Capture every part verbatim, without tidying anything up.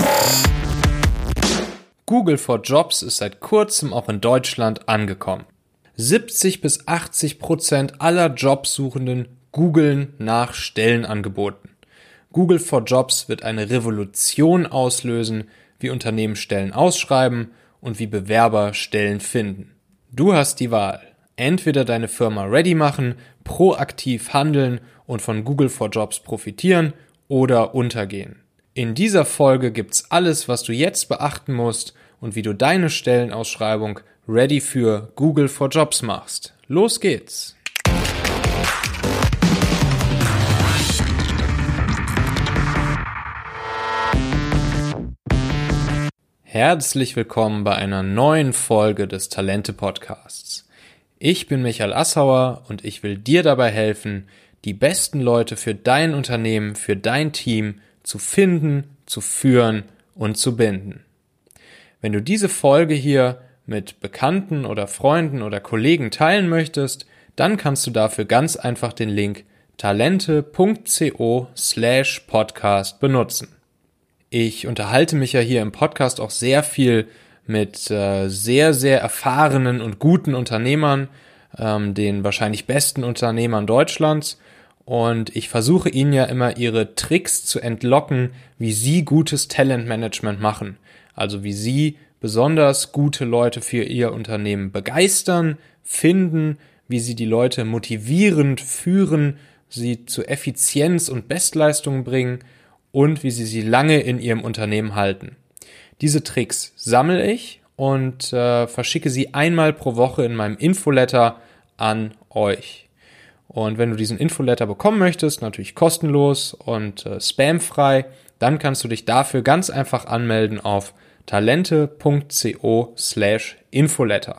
Google for Jobs ist seit kurzem auch in Deutschland angekommen. siebzig bis achtzig Prozent aller Jobsuchenden googeln nach Stellenangeboten. Google for Jobs wird eine Revolution auslösen, wie Unternehmen Stellen ausschreiben und wie Bewerber Stellen finden. Du hast die Wahl. Entweder deine Firma ready machen, proaktiv handeln und von Google for Jobs profitieren oder untergehen. In dieser Folge gibt's alles, was du jetzt beachten musst und wie du deine Stellenausschreibung ready für Google for Jobs machst. Los geht's! Herzlich willkommen bei einer neuen Folge des Talente-Podcasts. Ich bin Michael Assauer und ich will dir dabei helfen, die besten Leute für dein Unternehmen, für dein Team zu finden, zu führen und zu binden. Wenn du diese Folge hier mit Bekannten oder Freunden oder Kollegen teilen möchtest, dann kannst du dafür ganz einfach den Link talente.co slash podcast benutzen. Ich unterhalte mich ja hier im Podcast auch sehr viel mit äh, sehr, sehr erfahrenen und guten Unternehmern, ähm, den wahrscheinlich besten Unternehmern Deutschlands. Und ich versuche ihnen ja immer ihre Tricks zu entlocken, wie sie gutes Talentmanagement machen. Also wie sie besonders gute Leute für ihr Unternehmen begeistern, finden, wie sie die Leute motivierend führen, sie zu Effizienz und Bestleistung bringen und wie sie sie lange in ihrem Unternehmen halten. Diese Tricks sammle ich und äh, verschicke sie einmal pro Woche in meinem Infoletter an euch. Und wenn du diesen Infoletter bekommen möchtest, natürlich kostenlos und äh, spamfrei, dann kannst du dich dafür ganz einfach anmelden auf talente.co slash Infoletter.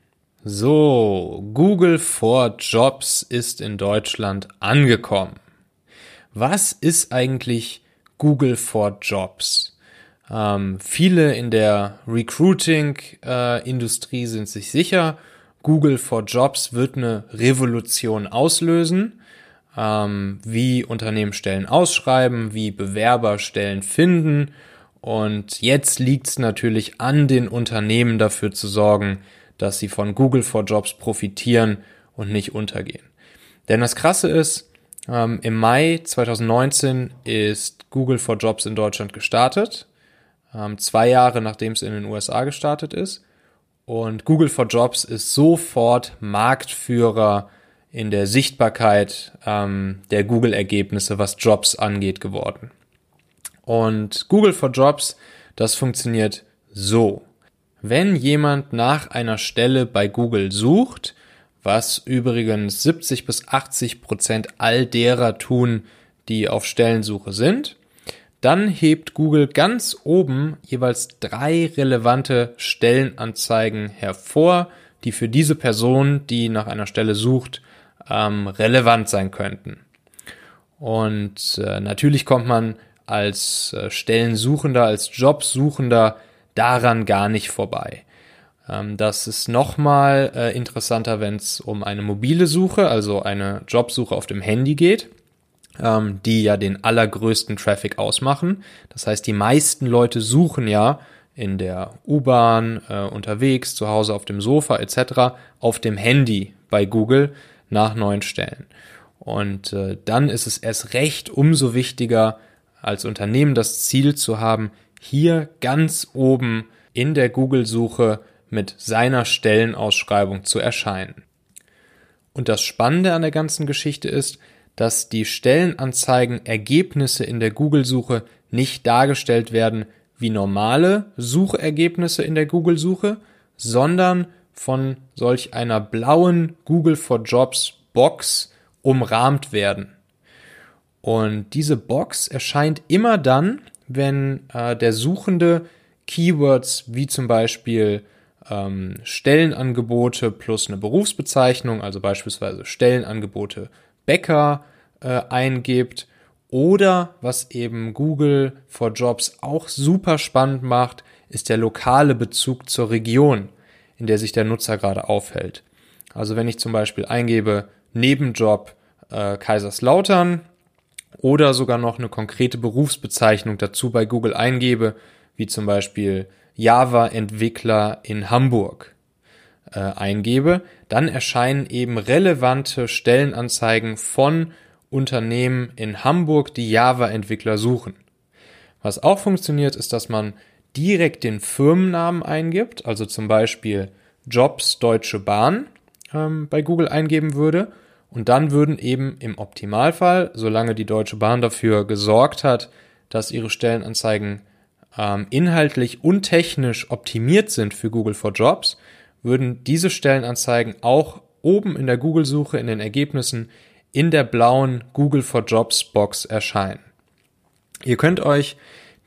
So, Google for Jobs ist in Deutschland angekommen. Was ist eigentlich Google for Jobs? Ähm, viele in der Recruiting-Industrie äh, sind sich sicher, Google for Jobs wird eine Revolution auslösen, ähm, wie Unternehmen Stellen ausschreiben, wie Bewerber Stellen finden. Und jetzt liegt es natürlich an den Unternehmen dafür zu sorgen, dass sie von Google for Jobs profitieren und nicht untergehen. Denn das Krasse ist, ähm, im Mai zwanzig neunzehn ist Google for Jobs in Deutschland gestartet, ähm, zwei Jahre nachdem es in den U S A gestartet ist. Und Google for Jobs ist sofort Marktführer in der Sichtbarkeit ähm, der Google-Ergebnisse, was Jobs angeht, geworden. Und Google for Jobs, das funktioniert so. Wenn jemand nach einer Stelle bei Google sucht, was übrigens siebzig bis achtzig Prozent all derer tun, die auf Stellensuche sind, dann hebt Google ganz oben jeweils drei relevante Stellenanzeigen hervor, die für diese Person, die nach einer Stelle sucht, ähm, relevant sein könnten. Und äh, natürlich kommt man als äh, Stellensuchender, als Jobsuchender daran gar nicht vorbei. Ähm, das ist nochmal äh, interessanter, wenn es um eine mobile Suche, also eine Jobsuche auf dem Handy geht, die ja den allergrößten Traffic ausmachen. Das heißt, die meisten Leute suchen ja in der U-Bahn, äh, unterwegs, zu Hause auf dem Sofa et cetera auf dem Handy bei Google nach neuen Stellen. Und äh, dann ist es erst recht umso wichtiger, als Unternehmen das Ziel zu haben, hier ganz oben in der Google-Suche mit seiner Stellenausschreibung zu erscheinen. Und das Spannende an der ganzen Geschichte ist, dass die Stellenanzeigen-Ergebnisse in der Google-Suche nicht dargestellt werden wie normale Suchergebnisse in der Google-Suche, sondern von solch einer blauen Google for Jobs Box umrahmt werden. Und diese Box erscheint immer dann, wenn äh, der Suchende Keywords wie zum Beispiel ähm, Stellenangebote plus eine Berufsbezeichnung, also beispielsweise Stellenangebote Bäcker äh, eingibt oder was eben Google for Jobs auch super spannend macht, ist der lokale Bezug zur Region, in der sich der Nutzer gerade aufhält. Also wenn ich zum Beispiel eingebe Nebenjob äh, Kaiserslautern oder sogar noch eine konkrete Berufsbezeichnung dazu bei Google eingebe, wie zum Beispiel Java-Entwickler in Hamburg äh, eingebe, dann erscheinen eben relevante Stellenanzeigen von Unternehmen in Hamburg, die Java-Entwickler suchen. Was auch funktioniert, ist, dass man direkt den Firmennamen eingibt, also zum Beispiel Jobs Deutsche Bahn ähm, bei Google eingeben würde, und dann würden eben im Optimalfall, solange die Deutsche Bahn dafür gesorgt hat, dass ihre Stellenanzeigen ähm, inhaltlich und technisch optimiert sind für Google for Jobs, würden diese Stellenanzeigen auch oben in der Google-Suche in den Ergebnissen in der blauen Google for Jobs Box erscheinen. Ihr könnt euch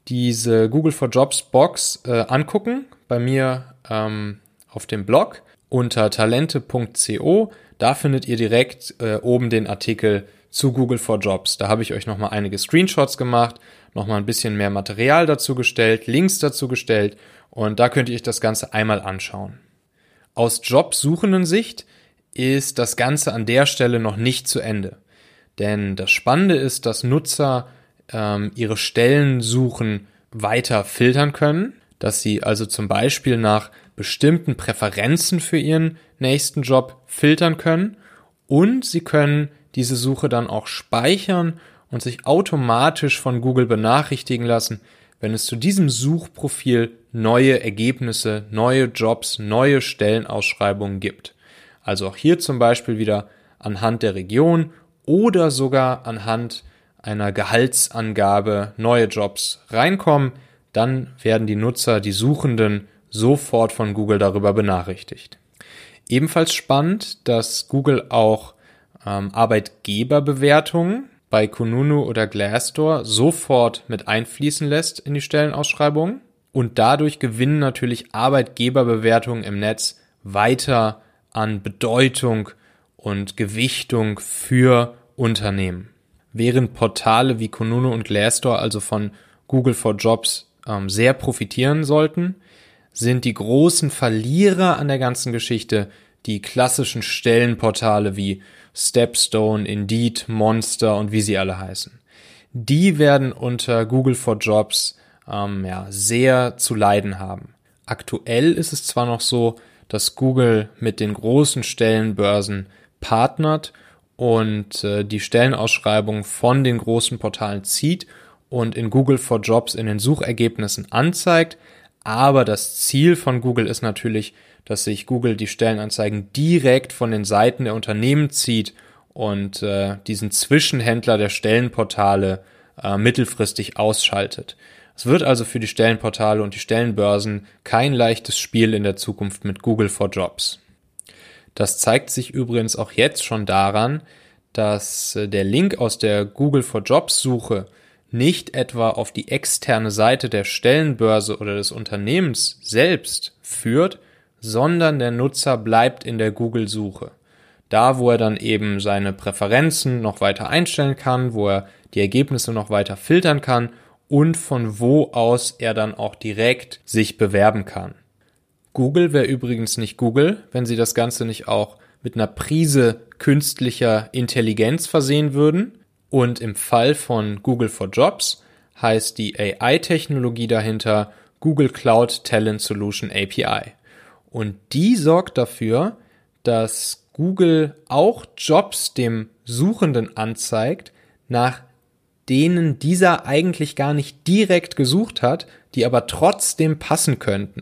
diese Google for Jobs Box äh, angucken, bei mir ähm, auf dem Blog unter talente punkt co. Da findet ihr direkt äh, oben den Artikel zu Google for Jobs. Da habe ich euch nochmal einige Screenshots gemacht, nochmal ein bisschen mehr Material dazu gestellt, Links dazu gestellt und da könnt ihr euch das Ganze einmal anschauen. Aus jobsuchenden Sicht ist das Ganze an der Stelle noch nicht zu Ende. Denn das Spannende ist, dass Nutzer ähm, ihre Stellensuchen weiter filtern können, dass sie also zum Beispiel nach bestimmten Präferenzen für ihren nächsten Job filtern können und sie können diese Suche dann auch speichern und sich automatisch von Google benachrichtigen lassen, wenn es zu diesem Suchprofil neue Ergebnisse, neue Jobs, neue Stellenausschreibungen gibt. Also auch hier zum Beispiel wieder anhand der Region oder sogar anhand einer Gehaltsangabe neue Jobs reinkommen, dann werden die Nutzer, die Suchenden, sofort von Google darüber benachrichtigt. Ebenfalls spannend, dass Google auch ähm, Arbeitgeberbewertungen bei Kununu oder Glassdoor sofort mit einfließen lässt in die Stellenausschreibungen und dadurch gewinnen natürlich Arbeitgeberbewertungen im Netz weiter an Bedeutung und Gewichtung für Unternehmen. Während Portale wie Kununu und Glassdoor also von Google for Jobs ähm, sehr profitieren sollten, sind die großen Verlierer an der ganzen Geschichte die klassischen Stellenportale wie Stepstone, Indeed, Monster und wie sie alle heißen. Die werden unter Google for Jobs ähm, ja, sehr zu leiden haben. Aktuell ist es zwar noch so, dass Google mit den großen Stellenbörsen partnert und äh, die Stellenausschreibung von den großen Portalen zieht und in Google for Jobs in den Suchergebnissen anzeigt, aber das Ziel von Google ist natürlich, dass sich Google die Stellenanzeigen direkt von den Seiten der Unternehmen zieht und äh, diesen Zwischenhändler der Stellenportale äh, mittelfristig ausschaltet. Es wird also für die Stellenportale und die Stellenbörsen kein leichtes Spiel in der Zukunft mit Google for Jobs. Das zeigt sich übrigens auch jetzt schon daran, dass äh, der Link aus der Google for Jobs Suche nicht etwa auf die externe Seite der Stellenbörse oder des Unternehmens selbst führt, sondern der Nutzer bleibt in der Google-Suche. Da, wo er dann eben seine Präferenzen noch weiter einstellen kann, wo er die Ergebnisse noch weiter filtern kann und von wo aus er dann auch direkt sich bewerben kann. Google wäre übrigens nicht Google, wenn sie das Ganze nicht auch mit einer Prise künstlicher Intelligenz versehen würden. Und im Fall von Google for Jobs heißt die A I-Technologie dahinter Google Cloud Talent Solution A P I. Und die sorgt dafür, dass Google auch Jobs dem Suchenden anzeigt, nach denen dieser eigentlich gar nicht direkt gesucht hat, die aber trotzdem passen könnten.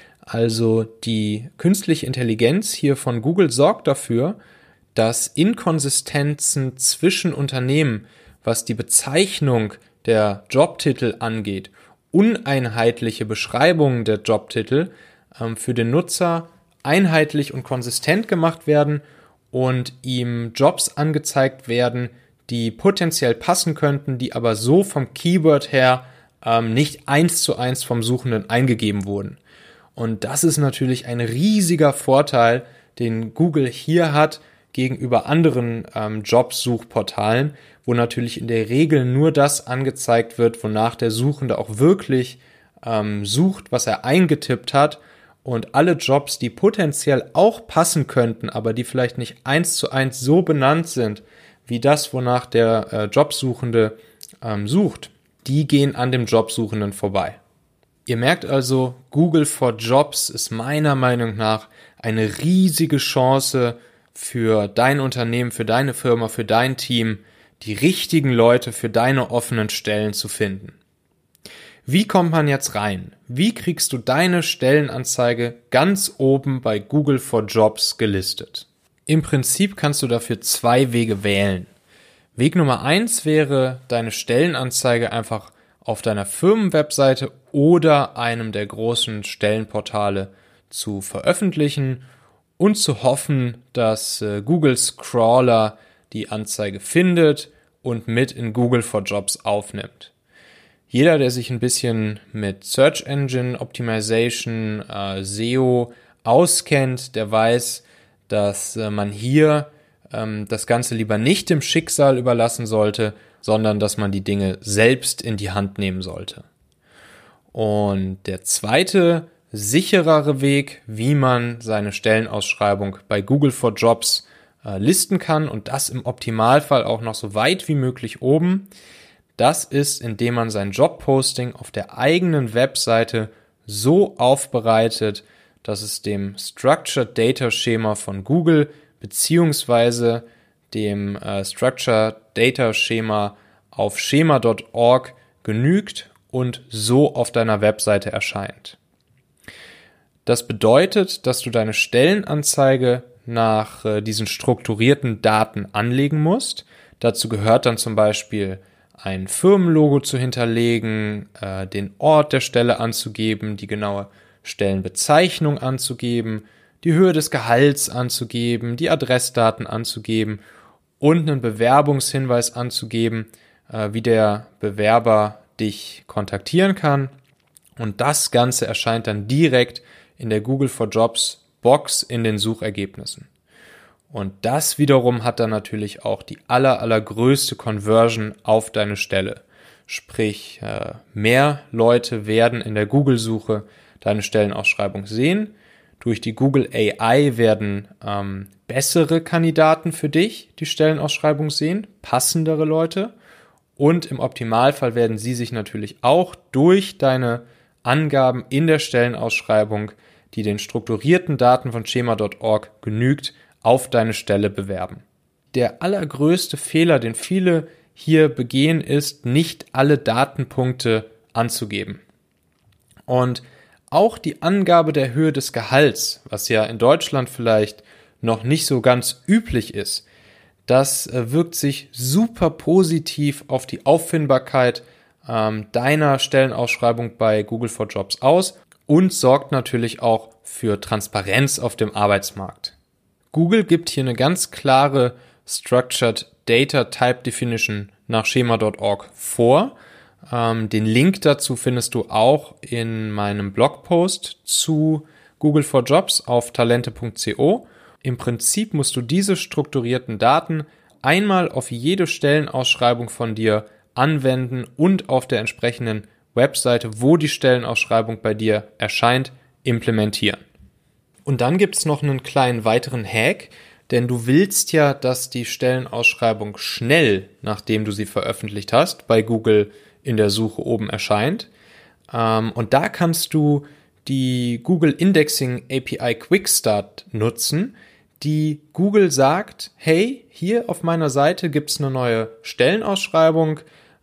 Also die künstliche Intelligenz hier von Google sorgt dafür, dass Inkonsistenzen zwischen Unternehmen, was die Bezeichnung der Jobtitel angeht, uneinheitliche Beschreibungen der Jobtitel ähm, für den Nutzer einheitlich und konsistent gemacht werden und ihm Jobs angezeigt werden, die potenziell passen könnten, die aber so vom Keyword her ähm, nicht eins zu eins vom Suchenden eingegeben wurden. Und das ist natürlich ein riesiger Vorteil, den Google hier hat, gegenüber anderen ähm, Jobsuchportalen, wo natürlich in der Regel nur das angezeigt wird, wonach der Suchende auch wirklich ähm, sucht, was er eingetippt hat, und alle Jobs, die potenziell auch passen könnten, aber die vielleicht nicht eins zu eins so benannt sind, wie das, wonach der äh, Jobsuchende ähm, sucht, die gehen an dem Jobsuchenden vorbei. Ihr merkt also, Google for Jobs ist meiner Meinung nach eine riesige Chance für dein Unternehmen, für deine Firma, für dein Team, die richtigen Leute für deine offenen Stellen zu finden. Wie kommt man jetzt rein? Wie kriegst du deine Stellenanzeige ganz oben bei Google for Jobs gelistet? Im Prinzip kannst du dafür zwei Wege wählen. Weg Nummer eins wäre, deine Stellenanzeige einfach auf deiner Firmenwebseite oder einem der großen Stellenportale zu veröffentlichen und zu hoffen, dass äh, Googles Crawler die Anzeige findet und mit in Google for Jobs aufnimmt. Jeder, der sich ein bisschen mit Search Engine Optimization, äh, S E O auskennt, der weiß, dass äh, man hier ähm, das Ganze lieber nicht dem Schicksal überlassen sollte, sondern dass man die Dinge selbst in die Hand nehmen sollte. Und der zweite, sicherere Weg, wie man seine Stellenausschreibung bei Google for Jobs äh, listen kann und das im Optimalfall auch noch so weit wie möglich oben, das ist, indem man sein Jobposting auf der eigenen Webseite so aufbereitet, dass es dem Structured Data Schema von Google beziehungsweise dem äh, Structured Data Schema auf schema Punkt org genügt und so auf deiner Webseite erscheint. Das bedeutet, dass du deine Stellenanzeige nach äh, diesen strukturierten Daten anlegen musst. Dazu gehört dann zum Beispiel ein Firmenlogo zu hinterlegen, äh, den Ort der Stelle anzugeben, die genaue Stellenbezeichnung anzugeben, die Höhe des Gehalts anzugeben, die Adressdaten anzugeben und einen Bewerbungshinweis anzugeben, äh, wie der Bewerber dich kontaktieren kann. Und das Ganze erscheint dann direkt in der Google for Jobs Box in den Suchergebnissen. Und das wiederum hat dann natürlich auch die aller, allergrößte Conversion auf deine Stelle. Sprich, äh, mehr Leute werden in der Google-Suche deine Stellenausschreibung sehen. Durch die Google A I werden ähm, bessere Kandidaten für dich die Stellenausschreibung sehen, passendere Leute. Und im Optimalfall werden sie sich natürlich auch durch deine Angaben in der Stellenausschreibung, die den strukturierten Daten von schema Punkt org genügt, auf deine Stelle bewerben. Der allergrößte Fehler, den viele hier begehen, ist, nicht alle Datenpunkte anzugeben. Und auch die Angabe der Höhe des Gehalts, was ja in Deutschland vielleicht noch nicht so ganz üblich ist, das wirkt sich super positiv auf die Auffindbarkeit ähm, deiner Stellenausschreibung bei Google for Jobs aus und sorgt natürlich auch für Transparenz auf dem Arbeitsmarkt. Google gibt hier eine ganz klare Structured Data Type Definition nach schema Punkt org vor. Ähm, den Link dazu findest du auch in meinem Blogpost zu Google for Jobs auf talente punkt co. Im Prinzip musst du diese strukturierten Daten einmal auf jede Stellenausschreibung von dir anwenden und auf der entsprechenden Webseite, wo die Stellenausschreibung bei dir erscheint, implementieren. Und dann gibt es noch einen kleinen weiteren Hack, denn du willst ja, dass die Stellenausschreibung schnell, nachdem du sie veröffentlicht hast, bei Google in der Suche oben erscheint. Und da kannst du die Google Indexing A P I Quick Start nutzen, die Google sagt, hey, hier auf meiner Seite gibt es eine neue Stellenausschreibung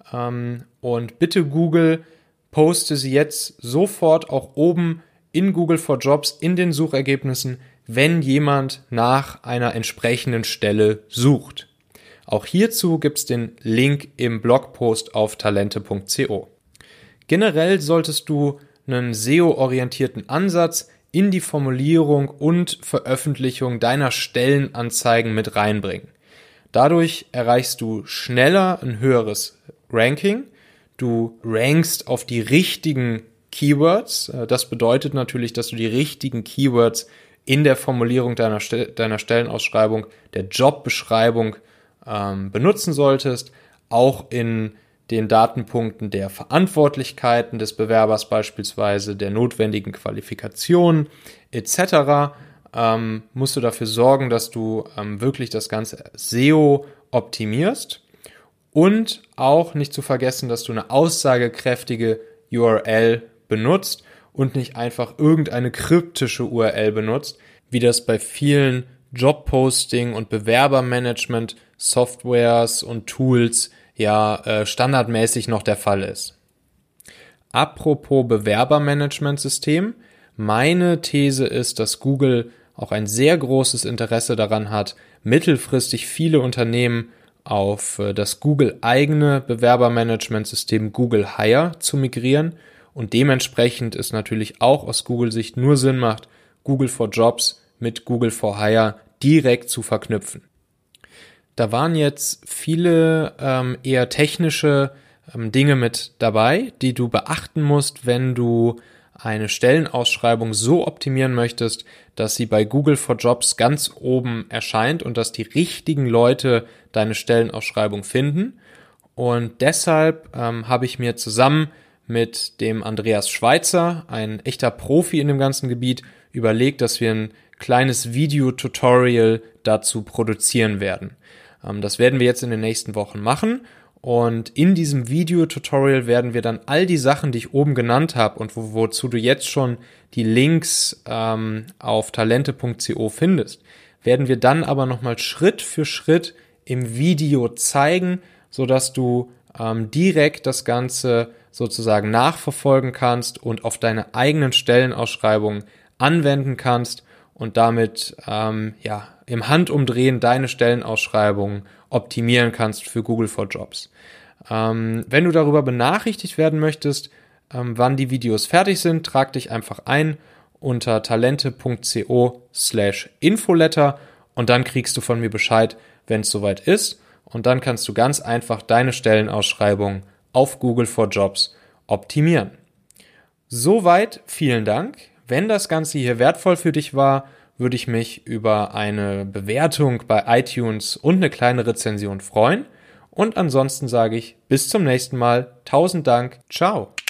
und bitte Google, poste sie jetzt sofort auch oben in Google for Jobs in den Suchergebnissen, wenn jemand nach einer entsprechenden Stelle sucht. Auch hierzu gibt es den Link im Blogpost auf talente punkt co. Generell solltest du einen S E O-orientierten Ansatz in die Formulierung und Veröffentlichung deiner Stellenanzeigen mit reinbringen. Dadurch erreichst du schneller ein höheres Ranking. Du rankst auf die richtigen Keywords. Das bedeutet natürlich, dass du die richtigen Keywords in der Formulierung deiner, Stel- deiner Stellenausschreibung, der Jobbeschreibung ähm, benutzen solltest, auch in den Datenpunkten der Verantwortlichkeiten des Bewerbers beispielsweise, der notwendigen Qualifikationen et cetera. ähm, musst du dafür sorgen, dass du ähm, wirklich das ganze S E O optimierst und auch nicht zu vergessen, dass du eine aussagekräftige U R L benutzt und nicht einfach irgendeine kryptische U R L benutzt, wie das bei vielen Jobposting- und Bewerbermanagement-Softwares und Tools ja äh, standardmäßig noch der Fall ist. Apropos Bewerbermanagementsystem, meine These ist, dass Google auch ein sehr großes Interesse daran hat, mittelfristig viele Unternehmen auf äh, das Google-eigene Bewerbermanagementsystem Google Hire zu migrieren und dementsprechend es natürlich auch aus Google-Sicht nur Sinn macht, Google for Jobs mit Google for Hire direkt zu verknüpfen. Da waren jetzt viele ähm, eher technische ähm, Dinge mit dabei, die du beachten musst, wenn du eine Stellenausschreibung so optimieren möchtest, dass sie bei Google for Jobs ganz oben erscheint und dass die richtigen Leute deine Stellenausschreibung finden. Und deshalb ähm, habe ich mir zusammen mit dem Andreas Schweitzer, ein echter Profi in dem ganzen Gebiet, überlegt, dass wir ein kleines Video-Tutorial dazu produzieren werden. Ähm, das werden wir jetzt in den nächsten Wochen machen. Und in diesem Video-Tutorial werden wir dann all die Sachen, die ich oben genannt habe und wo, wozu du jetzt schon die Links ähm, auf talente punkt co findest, werden wir dann aber nochmal Schritt für Schritt im Video zeigen, sodass du ähm, direkt das Ganze sozusagen nachverfolgen kannst und auf deine eigenen Stellenausschreibungen anwenden kannst und damit ähm, ja im Handumdrehen deine Stellenausschreibungen optimieren kannst für Google for Jobs. Ähm, wenn du darüber benachrichtigt werden möchtest, ähm, wann die Videos fertig sind, trag dich einfach ein unter talente punkt co slash infoletter und dann kriegst du von mir Bescheid, wenn es soweit ist, und dann kannst du ganz einfach deine Stellenausschreibung auf Google for Jobs optimieren. Soweit, vielen Dank. Wenn das Ganze hier wertvoll für dich war, würde ich mich über eine Bewertung bei iTunes und eine kleine Rezension freuen. Und ansonsten sage ich bis zum nächsten Mal. Tausend Dank. Ciao.